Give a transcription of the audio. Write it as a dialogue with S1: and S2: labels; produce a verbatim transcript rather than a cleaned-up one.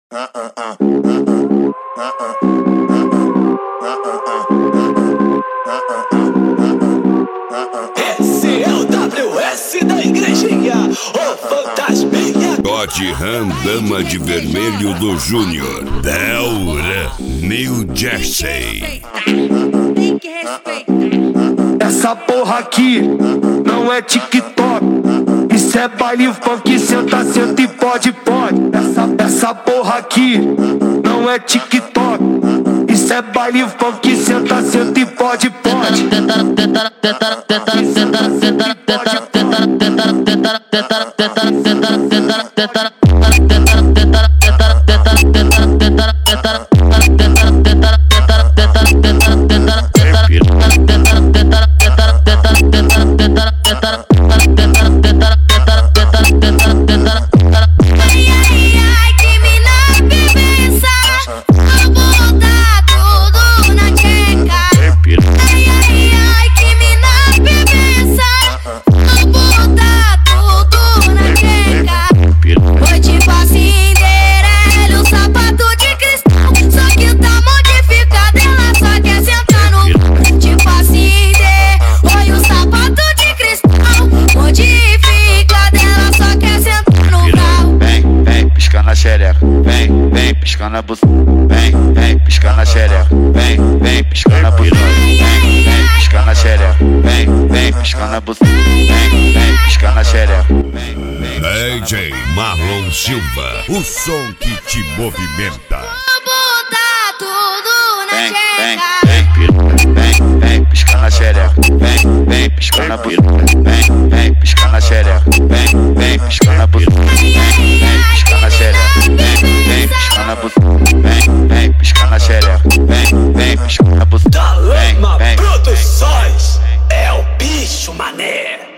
S1: Esse é o W S da igrejinha, o fantasminha.
S2: Scott Han, Dama de Vermelho do Júnior. Delra, New Jersey.
S3: Tem que respeitar.
S4: Essa porra aqui não é TikTok. Isso é baile funk, senta, senta e pode, pode. Essa, essa porra aqui não é TikTok. Isso é baile funk, senta, senta e pode, pode.
S5: Vem, vem, pisca na buceta. Vem, vem, pisca na xereca. Vem, vem, pisca na buceta. Vem, vem, pisca na xereca. Vem, vem, pisca na buceta. Vem, vem, pisca na xereca.
S2: D J Marlon Silva, o som que te movimenta.
S3: Botar tudo na
S5: xereca. Vem, vem, vem, pisca na xereca. Vem, vem, pisca na buceta. Vem, vem, pisca na xereca. Vem, vem, pisca na buceta. Vem, vem, pisca na xereca. Vem, pisca na buceta. Vem, vem, pisca na xereca. Vem, vem, pisca na buceta.
S1: Da Lama Produções, é o bicho mané.